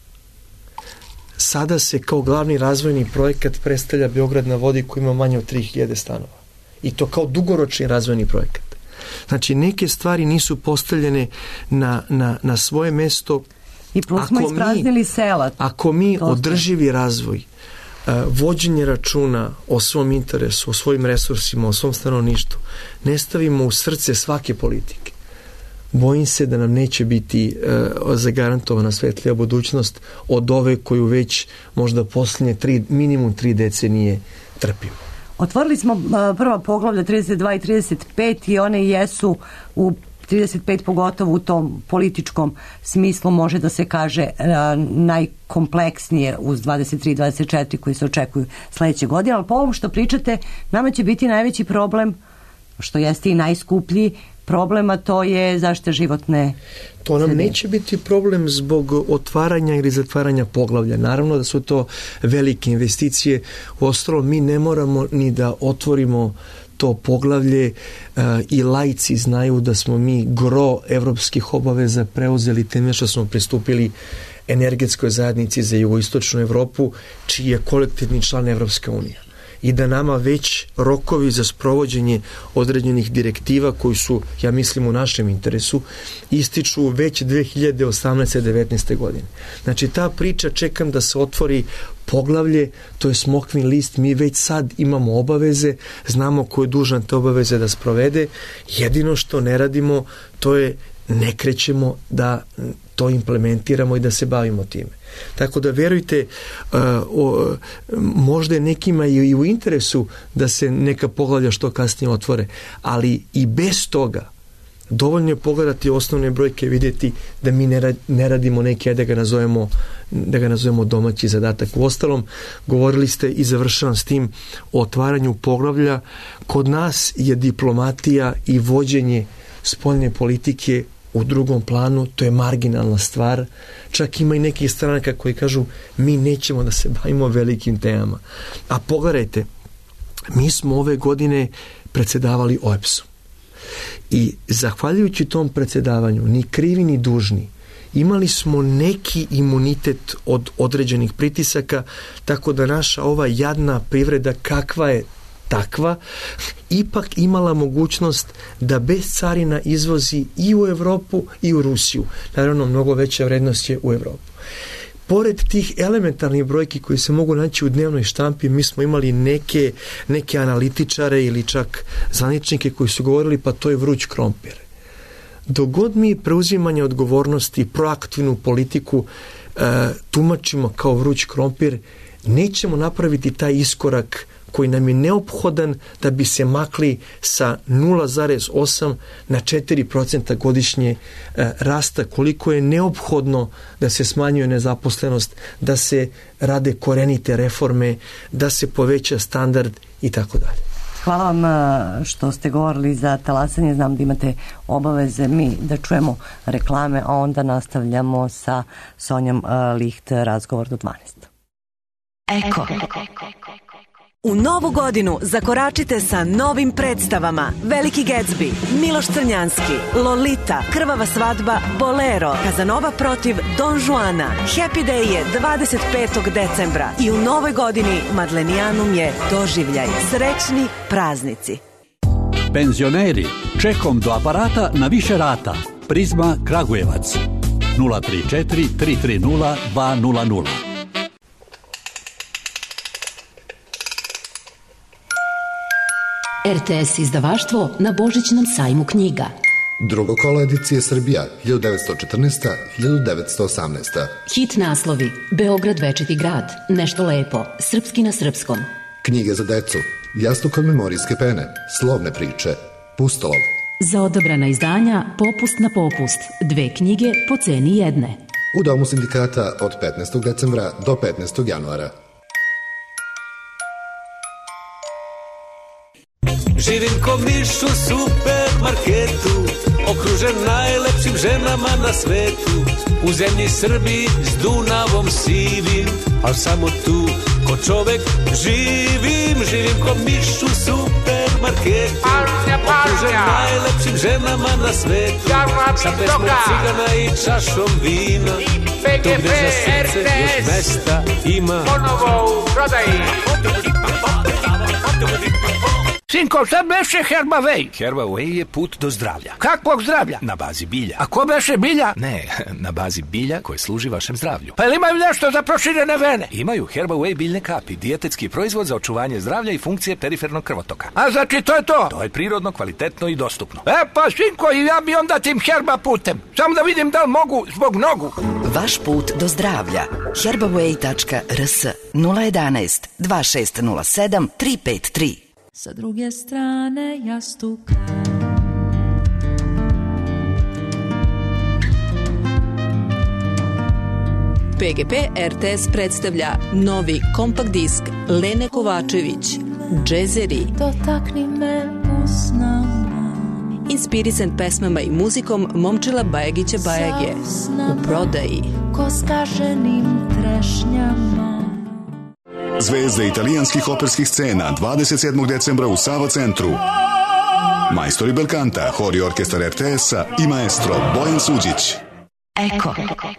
Sada se kao glavni razvojni projekat predstavlja Beograd na vodi koji ima manje od 3.000 stanova. I to kao dugoročni razvojni projekat. Znači, neke stvari nisu postavljene na svoje mesto. I plus smo ispraznili sela. Ako mi održivi razvoj, vođenje računa o svom interesu, o svojim resursima, o svom stanovništvu, ne stavimo u srce svake politike, bojim se da nam neće biti zagarantovana svetlija budućnost od ove koju već možda posljednje minimum 3 decenije trpimo. Otvorili smo prva poglavlja 32 i 35 i one jesu u 35 pogotovo u tom političkom smislu, može da se kaže najkompleksnije uz 23 i 24 koji se očekuju sledeće godine, ali po ovom što pričate nama će biti najveći problem, što jeste i najskuplji problema, to je zaštita životne. To nam neće biti problem zbog otvaranja ili zatvaranja poglavlja. Naravno da su to velike investicije. Uostalom, mi ne moramo ni da otvorimo to poglavlje i laici znaju da smo mi gro evropskih obaveza preuzeli time što smo pristupili energetskoj zajednici za jugoistočnu Evropu, čiji je kolektivni član Evropska unija. I da nama već rokovi za sprovođenje određenih direktiva koji su, ja mislim, u našem interesu, ističu već 2018-19. godine. Znači, ta priča, čekam da se otvori poglavlje, to je smokvin list, mi već sad imamo obaveze, znamo ko je dužan te obaveze da sprovede, jedino što ne radimo, to je ne krećemo da to implementiramo i da se bavimo time. Tako da verujte, možda je nekima i u interesu da se neka poglavlja što kasnije otvore, ali i bez toga dovoljno je pogledati osnovne brojke i vidjeti da mi ne radimo neke, da ga nazovemo domaći zadatak. Uostalom, govorili ste i završavam s tim o otvaranju poglavlja. Kod nas je diplomatija i vođenje spoljne politike u drugom planu, to je marginalna stvar. Čak ima i nekih stranaka koji kažu mi nećemo da se bavimo velikim temama. A pogledajte, mi smo ove godine predsjedavali OEBS-om. I zahvaljujući tom predsjedavanju, ni krivi ni dužni, imali smo neki imunitet od određenih pritisaka, tako da naša ova jadna privreda, kakva je takva, ipak imala mogućnost da bez carina izvozi i u Evropu i u Rusiju. Naravno, mnogo veća vrednost je u Evropu. Pored tih elementarnih brojki koji se mogu naći u dnevnoj štampi, mi smo imali neke analitičare ili čak zvaničnike koji su govorili pa to je vruć krompir. Dok god mi preuzimanje odgovornosti, proaktivnu politiku tumačimo kao vruć krompir, nećemo napraviti taj iskorak koji nam je neophodan da bi se makli sa 0,8 na 4% godišnje rasta, koliko je neophodno da se smanjuje nezaposlenost, da se rade korenite reforme, da se poveća standard i tako dalje. Hvala vam što ste govorili za talasanje. Znam da imate obaveze mi da čujemo reklame, a onda nastavljamo sa Sonjom Liht razgovor do 12. Eko. U novu godinu zakoračite sa novim predstavama Veliki Gatsby, Miloš Crnjanski, Lolita, Krvava svadba, Bolero, Kazanova protiv Don Juana. Happy Day je 25. decembra i u novoj godini Madlenijanum je doživljaj. Srećni praznici. Penzioneri, čekom do aparata na više rata. Prizma Kragujevac 034 330 200. RTS izdavaštvo na Božićnom sajmu knjiga. Drugo kolo edicije Srbija 1914-1918. Hit naslovi: Beograd večiti grad, Nešto lepo, Srpski na srpskom. Knjige za decu, Jastuk od memorijske pene, Slovne priče, Pustolov. Za odabrana izdanja Popust na popust, 2 knjige po ceni jedne. U Domu sindikata od 15. decembra do 15. januara. živim ko miš u supermarketu, okružen najlepšim ženama na svetu, u zemlji Srbiji s Dunavom sivim, al samo tu ko čovek živim, živim ko miš u supermarketu, okružen najlepšim ženama na svetu, sa pesmom cigana i čašom vina, tu gde za srce još mesta ima. Ponovo u prodaji. Sinko, šta beše Herbaway? Herbaway je put do zdravlja. Kakvog zdravlja? Na bazi bilja. A ko beše bilja? Ne, na bazi bilja koje služi vašem zdravlju. Pa ili imaju nešto za proširene vene? Imaju Herbaway biljne kapi, dijetetski proizvod za očuvanje zdravlja i funkcije perifernog krvotoka. A znači to je to? To je prirodno, kvalitetno i dostupno. Pa sinko, i ja bi onda tim Herba putem. Samo da vidim da li mogu zbog nogu. Vaš put do zdravlja. Herbaway.rs 011 2607 353. Sa druge strane jastuka PGP RTS predstavlja novi kompakt disk Lene Kovačević Džezeri. Dotakni me usnama, inspirisan pesmama i muzikom Momčila Bajagića Bajage. U prodaji. Ko skaženim trešnjama. Zvezde italijanskih operskih scena 27. decembra u Sava centru. Majstori belkanta, hor i orkestar RTS-a i maestro Bojan Suđić. Eko.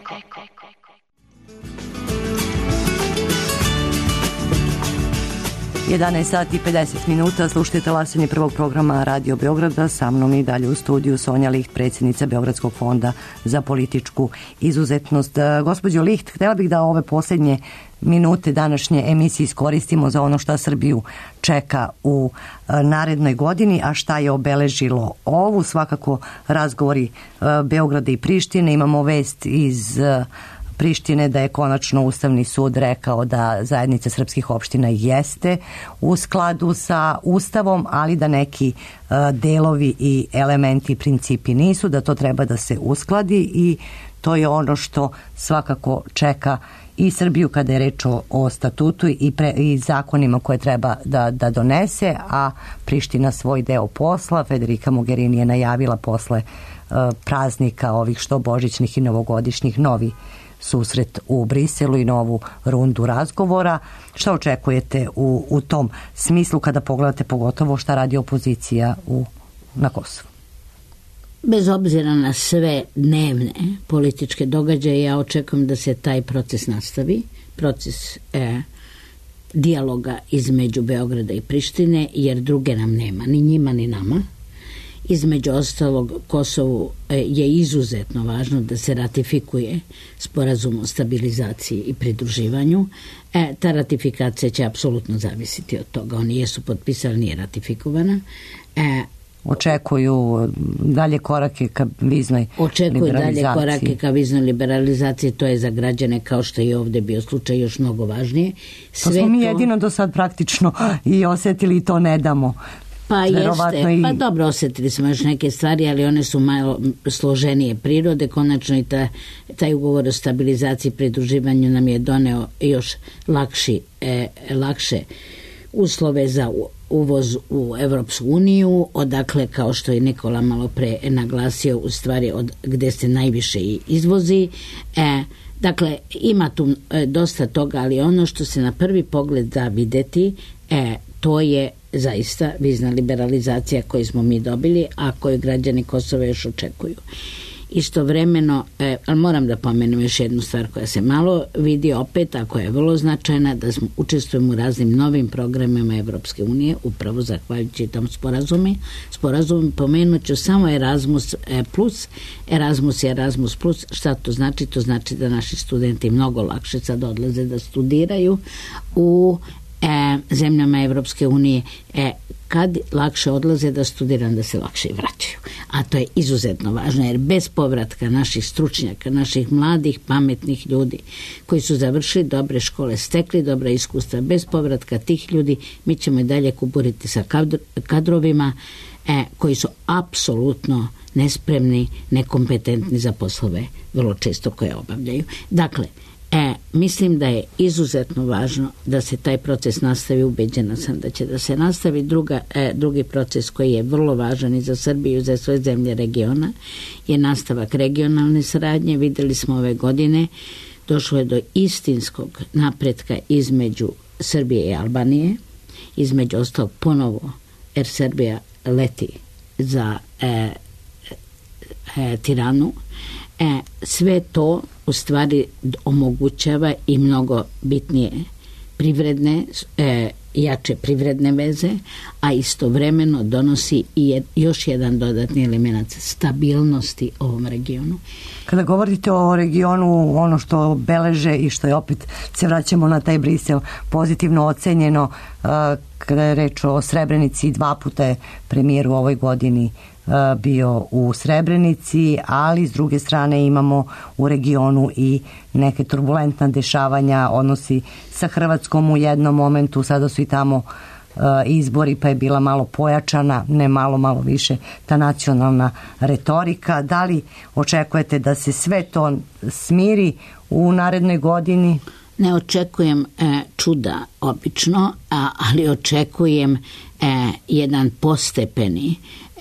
sati i 50 minuta, slušajte talasanje prvog programa Radio Beograda, sa mnom i dalje u studiju Sonja Liht, predsjednica Beogradskog fonda za političku izuzetnost. Gospođo Liht, htjela bih da ove posljednje minute današnje emisije iskoristimo za ono šta Srbiju čeka u narednoj godini, a šta je obeležilo ovu, svakako razgovori Beograda i Prištine. Imamo vest iz Prištine da je konačno Ustavni sud rekao da zajednica srpskih opština jeste u skladu sa Ustavom, ali da neki delovi i elementi i principi nisu, da to treba da se uskladi i to je ono što svakako čeka i Srbiju kada je reč o statutu i zakonima koje treba da donese, a Priština svoj deo posla. Federica Mogherini je najavila posle praznika ovih što božićnih i novogodišnjih novi susret u Briselu i novu rundu razgovora. Šta očekujete u tom smislu kada pogledate pogotovo šta radi opozicija na Kosovu? Bez obzira na sve dnevne političke događaje, ja očekujem da se taj proces nastavi, proces dijaloga između Beograda i Prištine, jer druge nam nema, ni njima ni nama. Između ostalog, Kosovu je izuzetno važno da se ratifikuje sporazum o stabilizaciji i pridruživanju. Ta ratifikacija će apsolutno zavisiti od toga. Oni jesu potpisali, nije ratifikovana. Očekuju dalje korake ka viznoj liberalizaciji. Očekuju dalje korake ka viznoj liberalizaciji, to je za građane, kao što je ovdje bio slučaj, još mnogo važnije. To smo mi jedino do sad praktično i osjetili i to ne damo. Pa jeste, pa dobro, osjetili smo još neke stvari, ali one su malo složenije prirode. Konačno i taj ugovor o stabilizaciji i pridruživanju nam je doneo još lakše uslove za uvoz u Evropsku uniju, odakle, kao što je Nikola malo pre naglasio, u stvari gde se najviše i izvozi. Dakle, ima tu dosta toga, ali ono što se na prvi pogled da videti, to je zaista vizna liberalizacija koju smo mi dobili, a koju građani Kosova još očekuju. Istovremeno, ali moram da pomenem još jednu stvar koja se malo vidi opet, a koja je vrlo značajna, da učestvujemo u raznim novim programima Evropske unije, upravo zahvaljujući tom sporazumu. Pomenut ću samo Erasmus plus. Erasmus i Erasmus plus. Šta to znači? To znači da naši studenti mnogo lakše sad odlaze da studiraju u zemljama Evropske unije. Kad lakše odlaze da studiraju, da se lakše i vraćaju. A to je izuzetno važno, jer bez povratka naših stručnjaka, naših mladih, pametnih ljudi koji su završili dobre škole, stekli dobra iskustva, bez povratka tih ljudi mi ćemo i dalje kuburiti sa kadrovima koji su apsolutno nespremni, nekompetentni za poslove vrlo često koje obavljaju. Dakle, Mislim da je izuzetno važno da se taj proces nastavi, ubeđena sam da će da se nastavi. Drugi proces koji je vrlo važan i za Srbiju i za sve zemlje regiona je nastavak regionalne saradnje. Videli smo ove godine, došlo je do istinskog napretka između Srbije i Albanije, između ostalog ponovo Air Serbia leti za Tiranu. Sve to u stvari omogućava i mnogo bitnije privredne, jače privredne veze, a istovremeno donosi i još jedan dodatni element stabilnosti ovom regionu. Kada govorite o regionu, ono što beleže i što je, opet se vraćamo na taj Brisel, pozitivno ocenjeno, kada je reč o Srebrenici, 2 puta je premijer u ovoj godini bio u Srebrenici, ali s druge strane imamo u regionu i neke turbulentna dešavanja, odnosi sa Hrvatskom u jednom momentu, sada su i tamo izbori, pa je bila malo pojačana, ne malo više, ta nacionalna retorika. Da li očekujete da se sve to smiri u narednoj godini? Ne očekujem čuda obično, ali očekujem jedan postepeni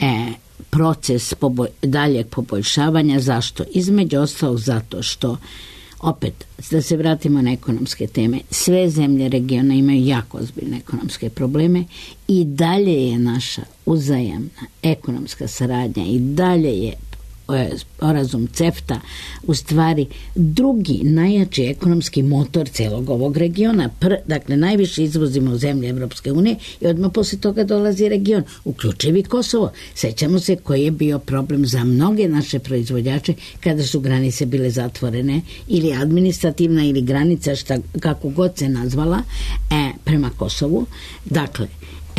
proces daljeg poboljšavanja. Zašto? Između ostalog zato što, opet, da se vratimo na ekonomske teme, sve zemlje regiona imaju jako ozbiljne ekonomske probleme i dalje je naša uzajamna ekonomska saradnja i dalje je sporazum CEFTA u stvari drugi najjači ekonomski motor celog ovog regiona. Dakle, najviše izvozimo u zemlje Evropske unije i odmah posle toga dolazi region, uključivi Kosovo. Sećamo se koji je bio problem za mnoge naše proizvođače kada su granice bile zatvorene, ili administrativna ili granica, kako god se nazvala, prema Kosovu. Dakle,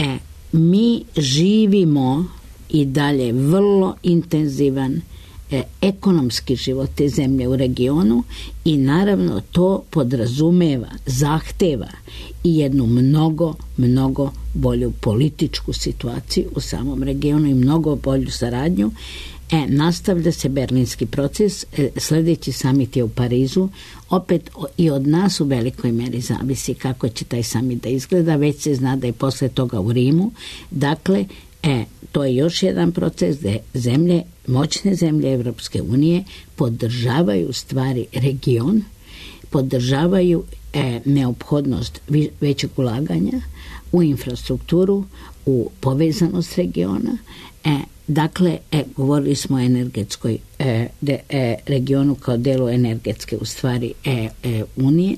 mi živimo i dalje vrlo intenzivan ekonomski život te zemlje u regionu i naravno to podrazumeva, zahteva i jednu mnogo bolju političku situaciju u samom regionu i mnogo bolju saradnju. Nastavlja se Berlinski proces, sljedeći samit je u Parizu, opet i od nas u velikoj meri zavisi kako će taj samit da izgleda, već se zna da je posle toga u Rimu. Dakle, to je još jedan proces gde moćne zemlje Evropske unije podržavaju stvari region, podržavaju neophodnost većeg ulaganja u infrastrukturu, u povezanost regiona. Dakle, govorili smo o energetskoj regionu kao delu energetske u stvari unije.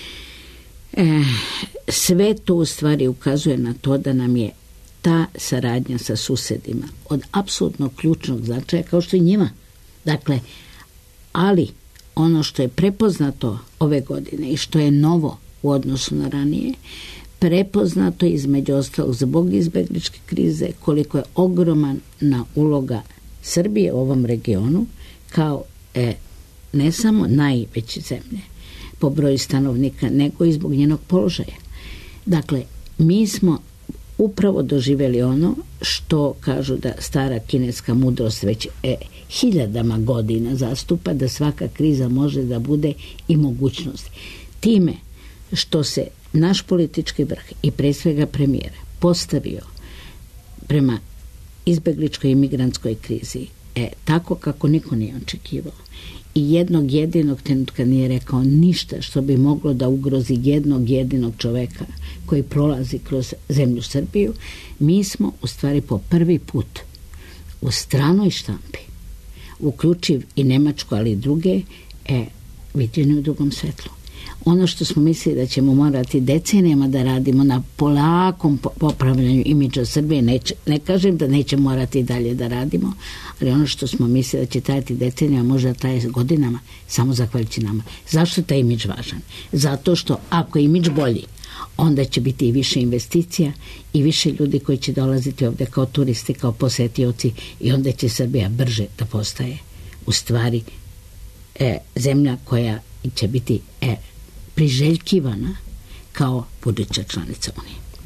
Sve to u stvari ukazuje na to da nam je ta saradnja sa susedima od apsolutno ključnog značaja, kao što i njima. Dakle, ali ono što je prepoznato ove godine i što je novo u odnosu na ranije, prepoznato između ostalog zbog izbegličke krize, koliko je ogromna uloga Srbije u ovom regionu kao ne samo najveće zemlje po broju stanovnika, nego i zbog njenog položaja. Dakle, mi smo upravo doživjeli ono što kažu da stara kineska mudrost već hiljadama godina zastupa, da svaka kriza može da bude i mogućnost. Time što se naš politički vrh i pre svega premijer postavio prema izbegličkoj i migrantskoj krizi tako kako niko nije očekivao i jednog jedinog trenutka nije rekao ništa što bi moglo da ugrozi jednog jedinog čoveka koji prolazi kroz zemlju Srbiju, mi smo u stvari po prvi put u stranoj štampi, uključiv i Nemačku, ali i druge, viđeni u drugom svetlu. Ono što smo mislili da ćemo morati decenijama da radimo na polakom popravljanju imidža Srbije, ne kažem da neće morati dalje da radimo, ali ono što smo mislili da će trajati decenijama, možda traje godinama, samo zahvaljujući nama. Zašto je taj imidž važan? Zato što ako je imidž bolji, onda će biti i više investicija i više ljudi koji će dolaziti ovdje kao turisti, kao posetioci, i onda će Srbija brže da postaje u stvari zemlja koja će biti priželjkivana kao buduća članica Unije.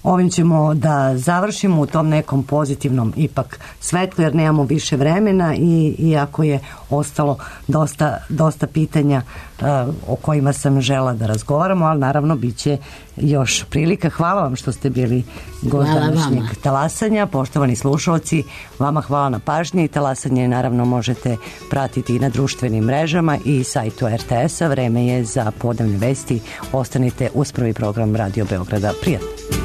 Ovim ćemo da završimo u tom nekom pozitivnom ipak svetlu, jer nemamo više vremena i iako je ostalo dosta pitanja o kojima sam žela da razgovaramo, ali naravno bit će još prilika. Hvala vam što ste bili gost današnjeg talasanja. Poštovani slušalci, vama hvala na pažnji. Talasanje naravno možete pratiti i na društvenim mrežama i sajtu RTS-a. Vreme je za podnevne vesti. Ostanite uz prvi program Radio Beograda. Prijatno.